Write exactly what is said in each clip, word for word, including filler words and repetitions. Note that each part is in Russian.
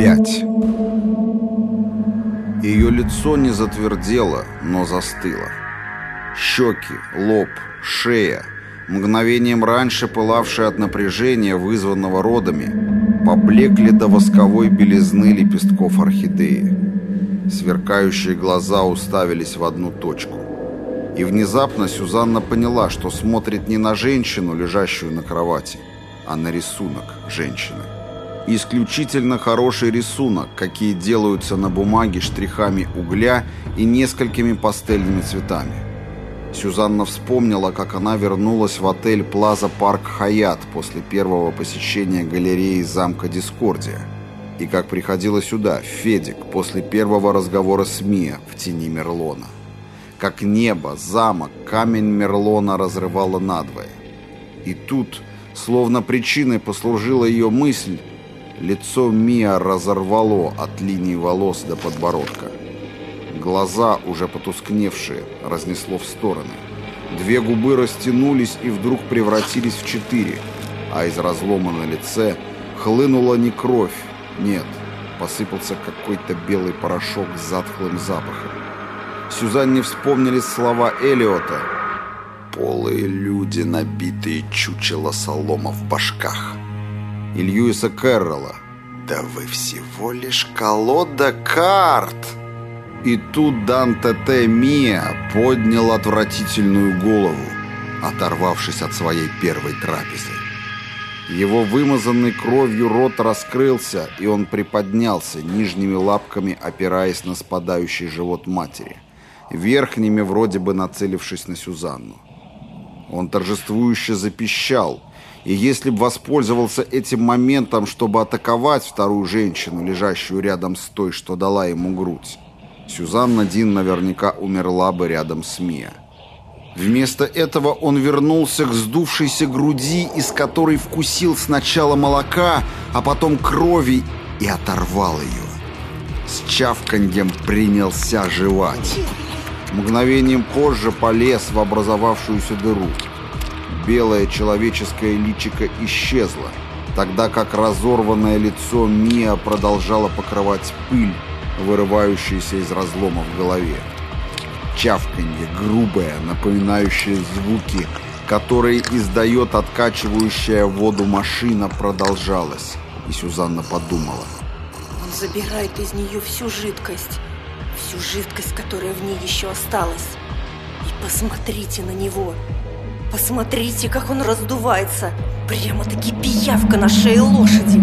Опять. Ее лицо не затвердело, но застыло. Щеки, лоб, шея, мгновением раньше пылавшие от напряжения, вызванного родами, поблекли до восковой белизны лепестков орхидеи. Сверкающие глаза уставились в одну точку. И внезапно Сюзанна поняла, что смотрит не на женщину, лежащую на кровати, а на рисунок женщины. Исключительно хороший рисунок, какие делаются на бумаге штрихами угля и несколькими пастельными цветами. Сюзанна вспомнила, как она вернулась в отель Плаза Парк Хаятт после первого посещения галереи замка Дискордия, и как приходила сюда, в Федик, после первого разговора с Мия в тени Мерлона. Как небо, замок, камень Мерлона разрывало надвое. И тут, словно причиной послужила ее мысль, лицо Мия разорвало от линии волос до подбородка. Глаза, уже потускневшие, разнесло в стороны. Две губы растянулись и вдруг превратились в четыре, а из разлома на лице хлынула не кровь, нет, посыпался какой-то белый порошок с затхлым запахом. Сюзанне вспомнились слова Элиота: «Полые люди, набитые чучело солома в башках». И Льюиса Кэрролла: «Да вы всего лишь колода карт». И тут Данте Т. Мия поднял отвратительную голову, оторвавшись от своей первой трапезы. Его вымазанный кровью рот раскрылся, и он приподнялся, нижними лапками опираясь на спадающий живот матери, верхними вроде бы нацелившись на Сюзанну. Он торжествующе запищал, и если бы воспользовался этим моментом, чтобы атаковать вторую женщину, лежащую рядом с той, что дала ему грудь, Сюзанна Дин наверняка умерла бы рядом с Мия. Вместо этого он вернулся к сдувшейся груди, из которой вкусил сначала молока, а потом крови, и оторвал ее. С чавканьем принялся жевать. Мгновением позже полез в образовавшуюся дыру. Белое человеческое личико исчезло, тогда как разорванное лицо Мия продолжало покрывать пыль, вырывающаяся из разлома в голове. Чавканье, грубое, напоминающее звуки, которые издает откачивающая воду машина, продолжалось, и Сюзанна подумала: он забирает из нее всю жидкость, всю жидкость, которая в ней еще осталась. И посмотрите на него. Посмотрите, как он раздувается. Прямо-таки пиявка на шее лошади.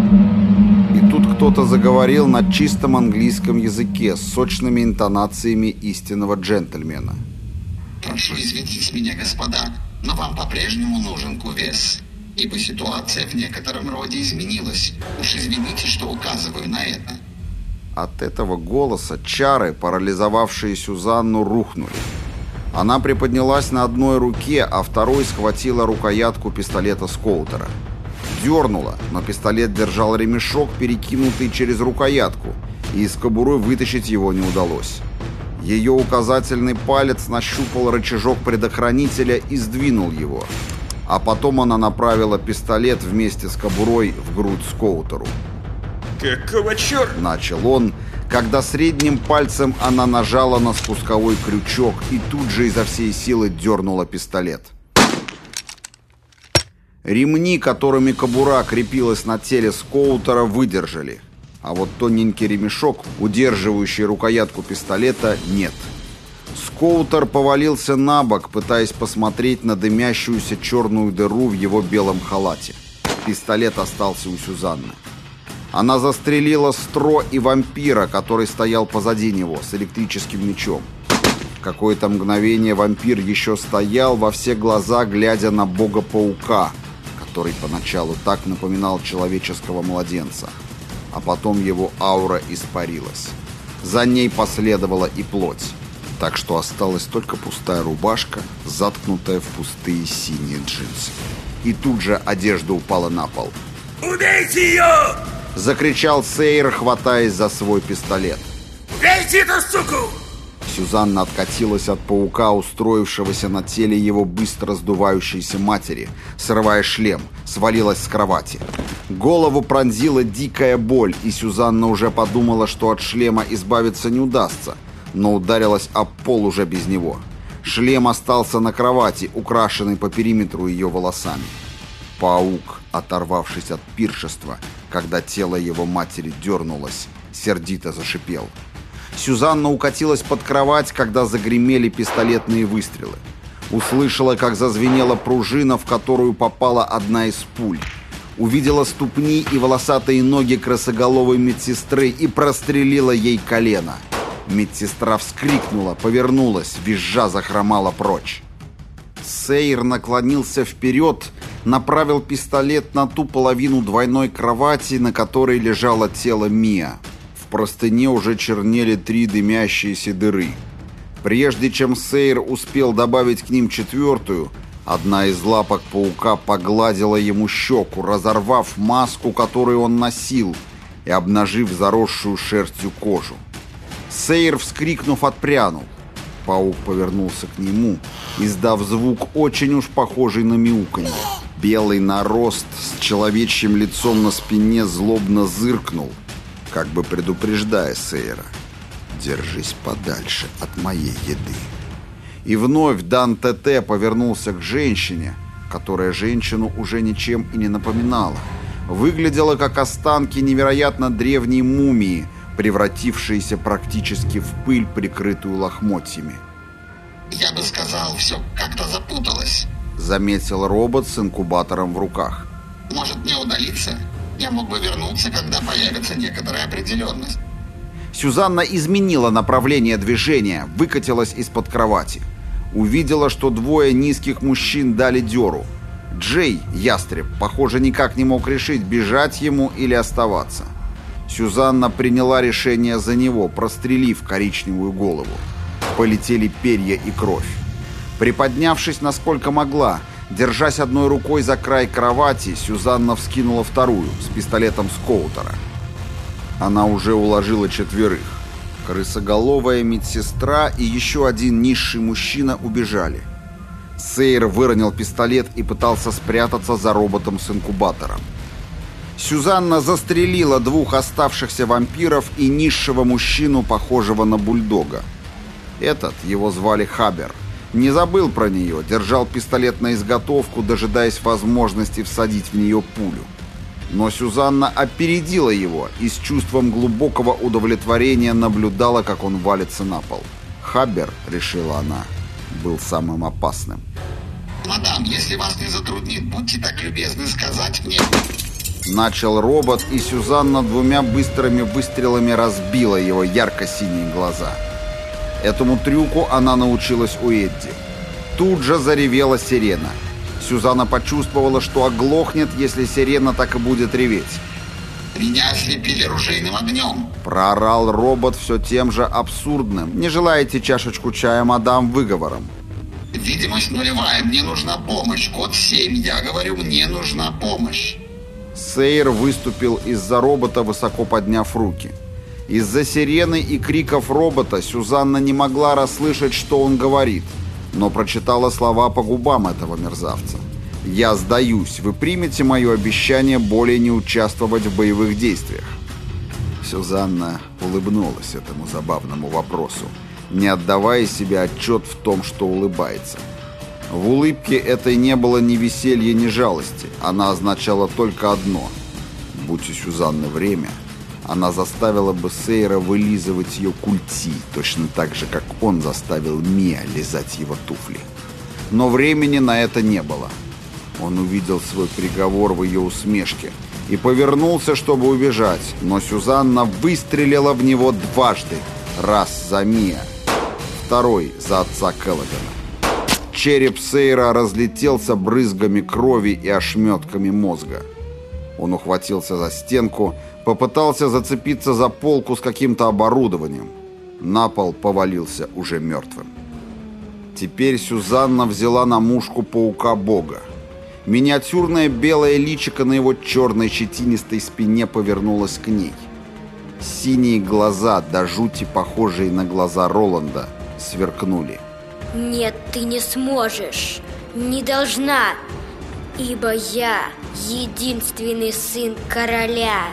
И тут кто-то заговорил на чистом английском языке с сочными интонациями истинного джентльмена. «Прошу извинить меня, господа, но вам по-прежнему нужен кувес, ибо ситуация в некотором роде изменилась. Уж извините, что указываю на это». От этого голоса чары, парализовавшие Сюзанну, рухнули. Она приподнялась на одной руке, а второй схватила рукоятку пистолета Скоутера. Дернула, но пистолет держал ремешок, перекинутый через рукоятку, и из кобуры вытащить его не удалось. Ее указательный палец нащупал рычажок предохранителя и сдвинул его, а потом она направила пистолет вместе с кобурой в грудь Скоутеру. «Какого черта?» — начал он, когда средним пальцем она нажала на спусковой крючок и тут же изо всей силы дернула пистолет. Ремни, которыми кобура крепилась на теле Скоутера, выдержали, а вот тоненький ремешок, удерживающий рукоятку пистолета, нет. Скоутер повалился на бок, пытаясь посмотреть на дымящуюся черную дыру в его белом халате. Пистолет остался у Сюзанны. Она застрелила Стро и вампира, который стоял позади него, с электрическим мечом. Какое-то мгновение вампир еще стоял, во все глаза глядя на бога-паука, который поначалу так напоминал человеческого младенца, а потом его аура испарилась. За ней последовала и плоть, так что осталась только пустая рубашка, заткнутая в пустые синие джинсы. И тут же одежда упала на пол. «Убейте ее!» — закричал Сейр, хватаясь за свой пистолет. «Убейте эту суку!» Сюзанна откатилась от паука, устроившегося на теле его быстро сдувающейся матери, срывая шлем, свалилась с кровати. Голову пронзила дикая боль, и Сюзанна уже подумала, что от шлема избавиться не удастся, но ударилась об пол уже без него. Шлем остался на кровати, украшенный по периметру ее волосами. Паук, оторвавшись от пиршества, когда тело его матери дернулось, сердито зашипел. Сюзанна укатилась под кровать, когда загремели пистолетные выстрелы. Услышала, как зазвенела пружина, в которую попала одна из пуль. Увидела ступни и волосатые ноги красоголовой медсестры и прострелила ей колено. Медсестра вскрикнула, повернулась, визжа захромала прочь. Сейр наклонился вперед, направил пистолет на ту половину двойной кровати, на которой лежало тело Миа. В простыне уже чернели три дымящиеся дыры. Прежде чем Сейр успел добавить к ним четвертую, одна из лапок паука погладила ему щеку, разорвав маску, которую он носил, и обнажив заросшую шерстью кожу. Сейр, вскрикнув, отпрянул. Паук повернулся к нему, издав звук, очень уж похожий на мяуканье. Белый нарост с человечьим лицом на спине злобно зыркнул, как бы предупреждая Сейра: «Держись подальше от моей еды». И вновь Дан ТТ повернулся к женщине, которая женщину уже ничем и не напоминала. Выглядела как останки невероятно древней мумии, превратившиеся практически в пыль, прикрытую лохмотьями. «Я бы сказал, все как-то запуталось», — заметил робот с инкубатором в руках. «Может, мне удалиться? Я мог бы вернуться, когда появится некоторая определенность». Сюзанна изменила направление движения, выкатилась из-под кровати. Увидела, что двое низких мужчин дали дёру. Джей, ястреб, похоже, никак не мог решить, бежать ему или оставаться. Сюзанна приняла решение за него, прострелив коричневую голову. Полетели перья и кровь. Приподнявшись насколько могла, держась одной рукой за край кровати, Сюзанна вскинула вторую, с пистолетом Скоутера. Она уже уложила четверых. Крысоголовая медсестра и еще один низший мужчина убежали. Сейр выронил пистолет и пытался спрятаться за роботом с инкубатором. Сюзанна застрелила двух оставшихся вампиров и низшего мужчину, похожего на бульдога. Этот, его звали Хабер, не забыл про нее, держал пистолет на изготовку, дожидаясь возможности всадить в нее пулю. Но Сюзанна опередила его и с чувством глубокого удовлетворения наблюдала, как он валится на пол. Хабер, решила она, был самым опасным. «Мадам, если вас не затруднит, будьте так любезны сказать мне...» Начал робот, и Сюзанна двумя быстрыми выстрелами разбила его ярко-синие глаза. Этому трюку она научилась у Эдди. Тут же заревела сирена. Сюзанна почувствовала, что оглохнет, если сирена так и будет реветь. «Меня ослепили ружейным огнем!» Проорал робот все тем же абсурдным: «Не желаете чашечку чая, мадам?» выговором. «Видимость нулевая, мне нужна помощь. Код семь, я говорю, мне нужна помощь!» Сейр выступил из-за робота, высоко подняв руки. Из-за сирены и криков робота Сюзанна не могла расслышать, что он говорит, но прочитала слова по губам этого мерзавца. «Я сдаюсь. Вы примете мое обещание более не участвовать в боевых действиях?» Сюзанна улыбнулась этому забавному вопросу, не отдавая себе отчет в том, что улыбается. В улыбке этой не было ни веселья, ни жалости. Она означала только одно: будь у Сюзанны время, она заставила бы Сейра вылизывать ее культи, точно так же, как он заставил Миа лизать его туфли. Но времени на это не было. Он увидел свой приговор в ее усмешке и повернулся, чтобы убежать, но Сюзанна выстрелила в него дважды. Раз за Миа, второй за отца Келлогана. Череп Сейра разлетелся брызгами крови и ошметками мозга. Он ухватился за стенку, попытался зацепиться за полку с каким-то оборудованием. На пол повалился уже мертвым. Теперь Сюзанна взяла на мушку паука-бога. Миниатюрное белое личико на его черной щетинистой спине повернулось к ней. Синие глаза, до жути похожие на глаза Роланда, сверкнули. «Нет, ты не сможешь, не должна, ибо я единственный сын короля.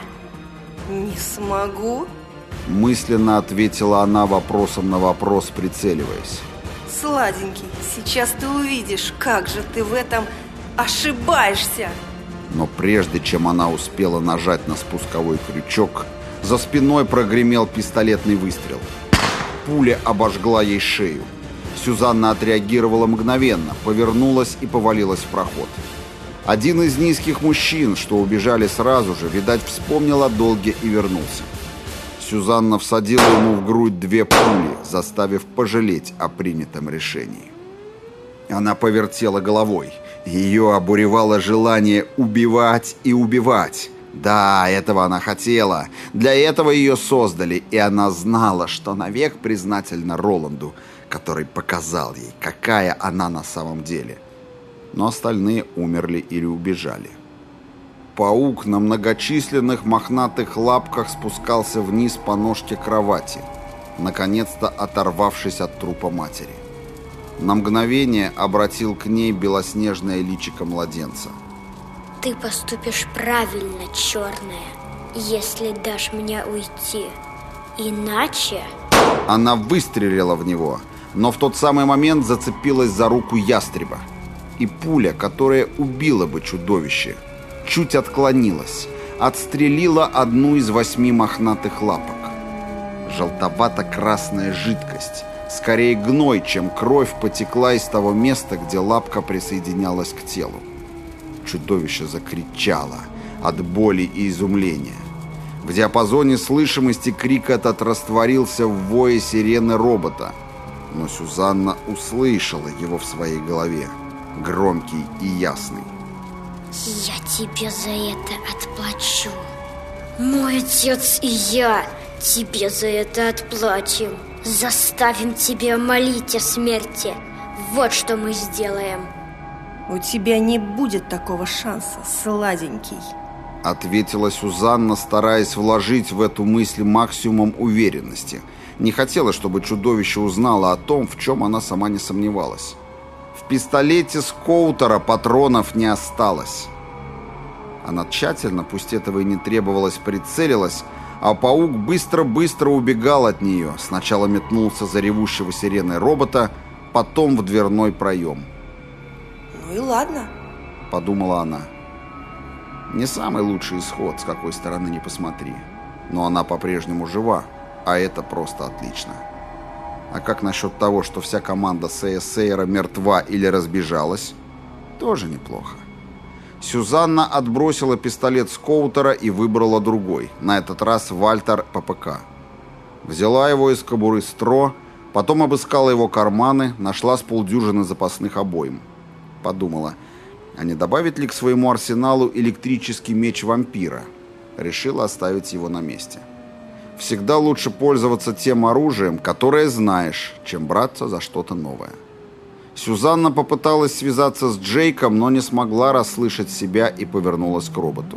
Не смогу? Мысленно ответила она вопросом на вопрос, прицеливаясь. Сладенький, сейчас ты увидишь, как же ты в этом ошибаешься. Но прежде чем она успела нажать на спусковой крючок, за спиной прогремел пистолетный выстрел. Пуля обожгла ей шею. Сюзанна отреагировала мгновенно, повернулась и повалилась в проход. Один из низких мужчин, что убежали сразу же, видать, вспомнил о долге и вернулся. Сюзанна всадила ему в грудь две пули, заставив пожалеть о принятом решении. Она повертела головой. Ее обуревало желание убивать и убивать. Да, этого она хотела. Для этого ее создали, и она знала, что навек признательна Роланду, который показал ей, какая она на самом деле. Но остальные умерли или убежали. Паук на многочисленных мохнатых лапках спускался вниз по ножке кровати, наконец-то оторвавшись от трупа матери. На мгновение обратил к ней белоснежное личико младенца. Ты поступишь правильно, черная, если дашь мне уйти. Иначе... Она выстрелила в него, но в тот самый момент зацепилась за руку ястреба. И пуля, которая убила бы чудовище, чуть отклонилась, отстрелила одну из восьми мохнатых лапок. Желтовато-красная жидкость, скорее гной, чем кровь, потекла из того места, где лапка присоединялась к телу. Чудовище закричало от боли и изумления. В диапазоне слышимости крик этот растворился в вое сирены робота, но Сюзанна услышала его в своей голове, громкий и ясный. Я тебе за это отплачу. Мой отец и я тебе за это отплатим. Заставим тебя молить о смерти. Вот что мы сделаем. У тебя не будет такого шанса, сладенький. Ответила Сюзанна, стараясь вложить в эту мысль максимум уверенности. Не хотела, чтобы чудовище узнало о том, в чем она сама не сомневалась. В пистолете Скоутера патронов не осталось. Она тщательно, пусть этого и не требовалось, прицелилась, а паук быстро-быстро убегал от нее. Сначала метнулся за ревущего сиреной робота, потом в дверной проем. Ну и ладно, подумала она. Не самый лучший исход, с какой стороны ни посмотри. Но она по-прежнему жива, а это просто отлично. А как насчет того, что вся команда Сейя мертва или разбежалась? Тоже неплохо. Сюзанна отбросила пистолет Скоутера и выбрала другой, на этот раз Вальтер ППК. Взяла его из кобуры Стро, потом обыскала его карманы, нашла с полдюжины запасных обоим. Подумала, а не добавить ли к своему арсеналу электрический меч вампира? Решила оставить его на месте. Всегда лучше пользоваться тем оружием, которое знаешь, чем браться за что-то новое. Сюзанна попыталась связаться с Джейком, но не смогла расслышать себя и повернулась к роботу.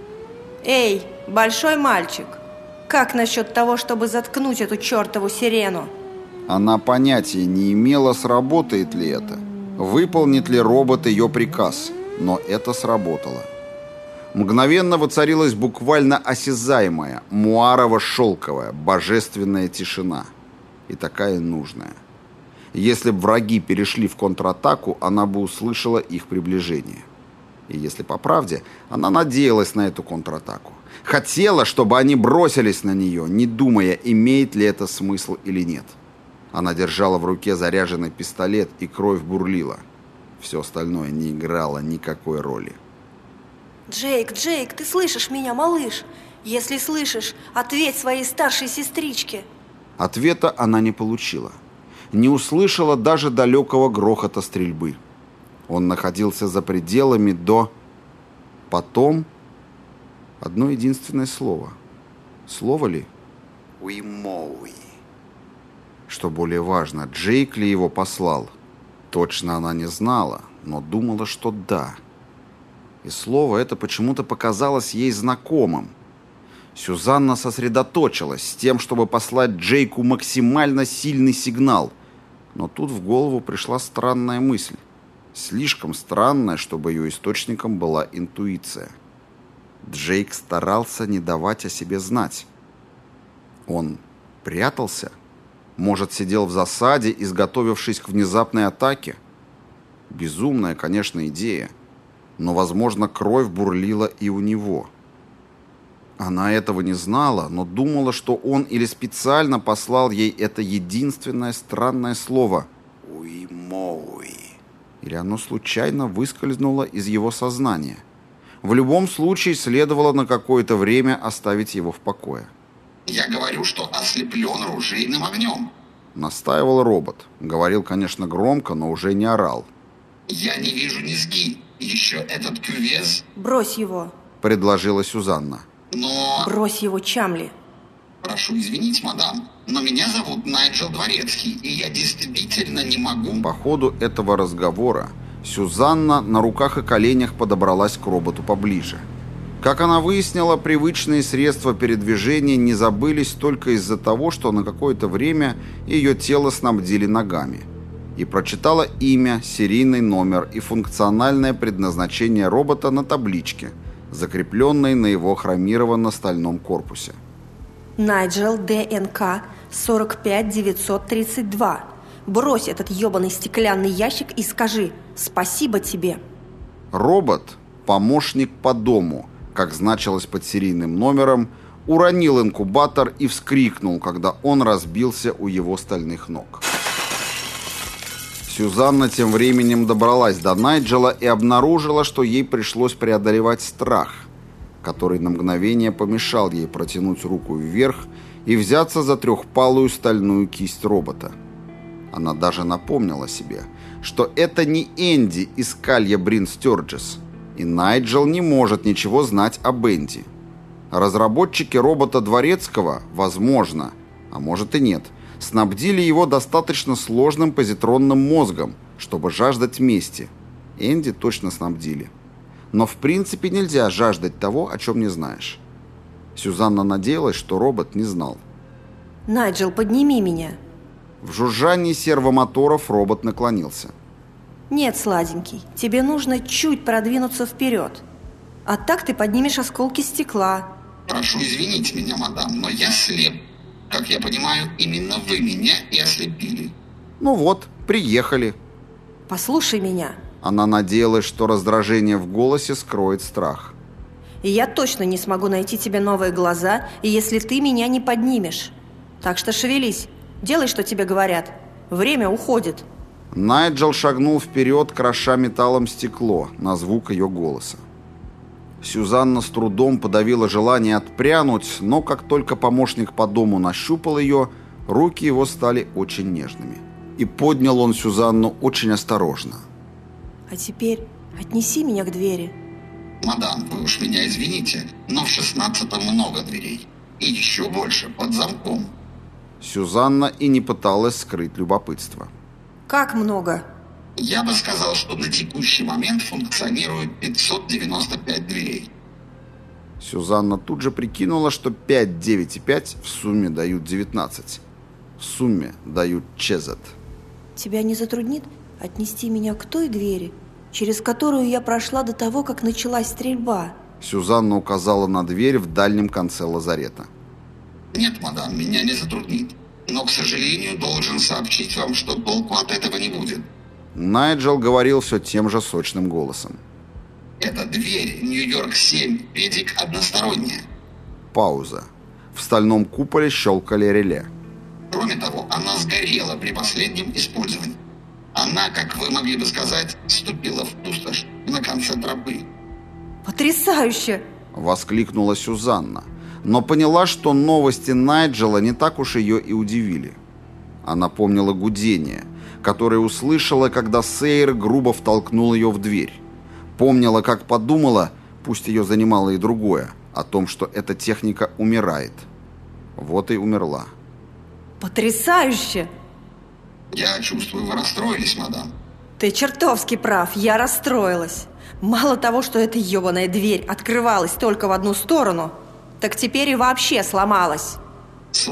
Эй, большой мальчик, как насчет того, чтобы заткнуть эту чертову сирену? Она понятия не имела, сработает ли это, выполнит ли робот ее приказ, но это сработало. Мгновенно воцарилась буквально осязаемая, муарово-шелковая, божественная тишина. И такая нужная. Если бы враги перешли в контратаку, она бы услышала их приближение. И если по правде, она надеялась на эту контратаку. Хотела, чтобы они бросились на нее, не думая, имеет ли это смысл или нет. Она держала в руке заряженный пистолет, и кровь бурлила. Все остальное не играло никакой роли. Джейк, Джейк, ты слышишь меня, малыш? Если слышишь, ответь своей старшей сестричке. Ответа она не получила. Не услышала даже далекого грохота стрельбы. Он находился за пределами до... Потом... Одно единственное слово. Слово ли? Уимоуи. Что более важно, Джейк ли его послал? Точно она не знала, но думала, что да. И слово это почему-то показалось ей знакомым. Сюзанна сосредоточилась с тем, чтобы послать Джейку максимально сильный сигнал. Но тут в голову пришла странная мысль. Слишком странное, чтобы ее источником была интуиция. Джейк старался не давать о себе знать. Он прятался? Может, сидел в засаде, изготовившись к внезапной атаке? Безумная, конечно, идея. Но, возможно, кровь бурлила и у него. Она этого не знала, но думала, что он или специально послал ей это единственное странное слово «уи-моуи». Или оно случайно выскользнуло из его сознания. В любом случае, следовало на какое-то время оставить его в покое. «Я говорю, что ослеплен ружейным огнем», — настаивал робот. Говорил, конечно, громко, но уже не орал. «Я не вижу низги. Еще этот кювез...» Брось его. Предложила Сюзанна. «Но...» Брось его, Чамли. «Прошу извинить, мадам, но меня зовут Найджел Дворецкий, и я действительно не могу...» По ходу этого разговора Сюзанна на руках и коленях подобралась к роботу поближе. Как она выяснила, привычные средства передвижения не забылись только из-за того, что на какое-то время ее тело снабдили ногами. И прочитала имя, серийный номер и функциональное предназначение робота на табличке, закрепленной на его хромированно-стальном корпусе. Найджел ДНК сорок пять девятьсот тридцать два. Брось этот ебаный стеклянный ящик и скажи «спасибо тебе». Робот, помощник по дому, как значилось под серийным номером, уронил инкубатор и вскрикнул, когда он разбился у его стальных ног. Сюзанна тем временем добралась до Найджела и обнаружила, что ей пришлось преодолевать страх, который на мгновение помешал ей протянуть руку вверх и взяться за трехпалую стальную кисть робота. Она даже напомнила себе, что это не Энди из Калья Брин Стёрджес, и Найджел не может ничего знать об Энди. Разработчики робота Дворецкого, возможно, а может и нет, снабдили его достаточно сложным позитронным мозгом, чтобы жаждать мести. Энди точно снабдили. Но в принципе нельзя жаждать того, о чем не знаешь. Сюзанна надеялась, что робот не знал. Найджел, подними меня. В жужжании сервомоторов робот наклонился. Нет, сладенький, тебе нужно чуть продвинуться вперед. А так ты поднимешь осколки стекла. «Прошу извинить меня, мадам, но я слеп. Как я понимаю, именно вы меня и ослепили». Ну вот, приехали. Послушай меня. Она надеялась, что раздражение в голосе скроет страх. И я точно не смогу найти тебе новые глаза, если ты меня не поднимешь. Так что шевелись, делай, что тебе говорят. Время уходит. Найджел шагнул вперед, кроша металлом стекло на звук ее голоса. Сюзанна с трудом подавила желание отпрянуть, но как только помощник по дому нащупал ее, руки его стали очень нежными. И поднял он Сюзанну очень осторожно. А теперь отнеси меня к двери. «Мадам, вы уж меня извините, но в шестнадцатом много дверей. И еще больше под замком». Сюзанна и не пыталась скрыть любопытство. Как много? Я бы сказал, что на текущий момент функционирует пятьсот девяносто пять дверей. Сюзанна тут же прикинула, что пять, девять и пять в сумме дают девятнадцать. В сумме дают чезет. Тебя не затруднит отнести меня к той двери, через которую я прошла до того, как началась стрельба? Сюзанна указала на дверь в дальнем конце лазарета. Нет, мадам, меня не затруднит. Но, к сожалению, должен сообщить вам, что толку от этого не будет. Найджел говорил все тем же сочным голосом. Эта дверь, Нью-Йорк семь, педик односторонняя. Пауза. В стальном куполе щелкали реле. Кроме того, она сгорела при последнем использовании. Она, как вы могли бы сказать, вступила в пустошь на конце тропы. Потрясающе! Воскликнула Сюзанна, но поняла, что новости Найджела не так уж ее и удивили. Она помнила гудение, которое услышала, когда Сейр грубо втолкнул ее в дверь. Помнила, как подумала, пусть ее занимало и другое, о том, что эта техника умирает. Вот и умерла. Потрясающе! Я чувствую, вы расстроились, мадам. Ты чертовски прав, я расстроилась. Мало того, что эта ебаная дверь открывалась только в одну сторону, так теперь и вообще сломалась.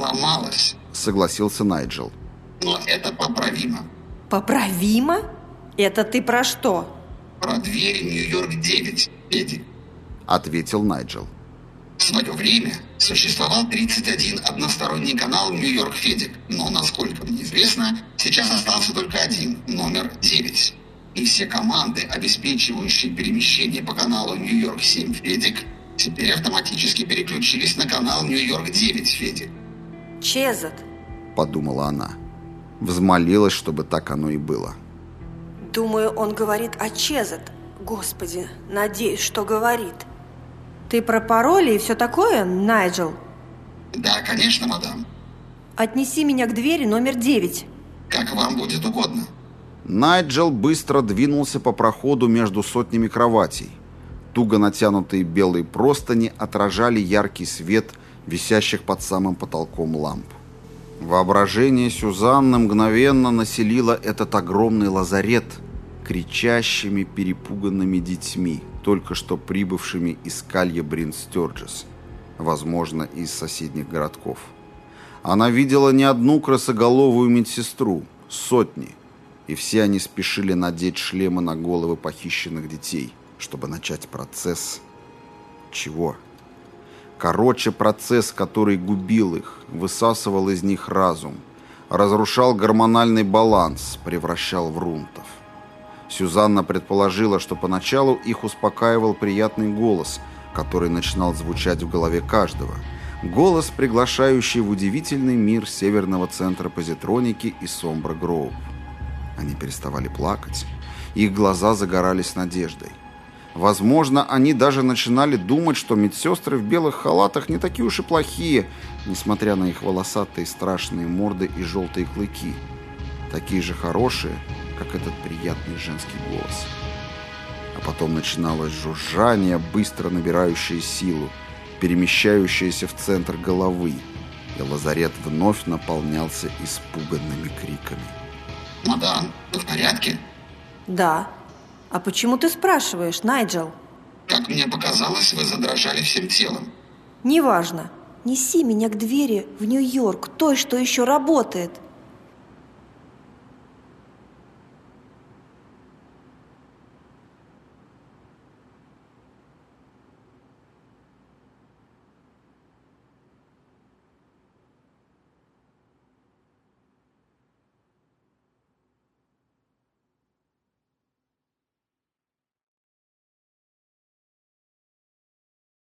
Сломалась? Согласился Найджел. Но это поправимо. Поправимо? Это ты про что? Про дверь Нью-Йорк девять, Эдди. Ответил Найджел. В свое время существовал тридцать один односторонний канал Нью-Йорк Федик, но, насколько мне известно, сейчас остался только один, номер девять. И все команды, обеспечивающие перемещение по каналу Нью-Йорк семь Федик, теперь автоматически переключились на канал Нью-Йорк девять Федик. Чезет, Подумала она. Взмолилась, чтобы так оно и было. думаю, он говорит о Чезет. Господи, надеюсь, что говорит. Ты про пароли и все такое, Найджел? Да, конечно, мадам. Отнеси меня к двери номер девять. Как вам будет угодно. Найджел быстро двинулся по проходу между сотнями кроватей. Туго натянутые белые простыни отражали яркий свет висящих под самым потолком ламп. Воображение Сюзанны мгновенно населило этот огромный лазарет кричащими, перепуганными детьми, только что прибывшими из Калья Брин-Стёрджес, возможно, из соседних городков. Она видела не одну красоголовую медсестру, сотни, и все они спешили надеть шлемы на головы похищенных детей, чтобы начать процесс... Чего? Короче, процесс, который губил их, высасывал из них разум, разрушал гормональный баланс, превращал в рунтов. Сюзанна предположила, что поначалу их успокаивал приятный голос, который начинал звучать в голове каждого. Голос, приглашающий в удивительный мир Северного центра позитроники и Сомбра Гроув. Они переставали плакать, их глаза загорались надеждой. Возможно, они даже начинали думать, что медсестры в белых халатах не такие уж и плохие, несмотря на их волосатые страшные морды и желтые клыки. Такие же хорошие, как этот приятный женский голос. А потом начиналось жужжание, быстро набирающее силу, перемещающееся в центр головы, и лазарет вновь наполнялся испуганными криками. Мадам, вы в порядке? Да. А почему ты спрашиваешь, Найджел? Как мне показалось, вы задрожали всем телом. Неважно. Неси меня к двери в Нью-Йорк, той, что еще работает.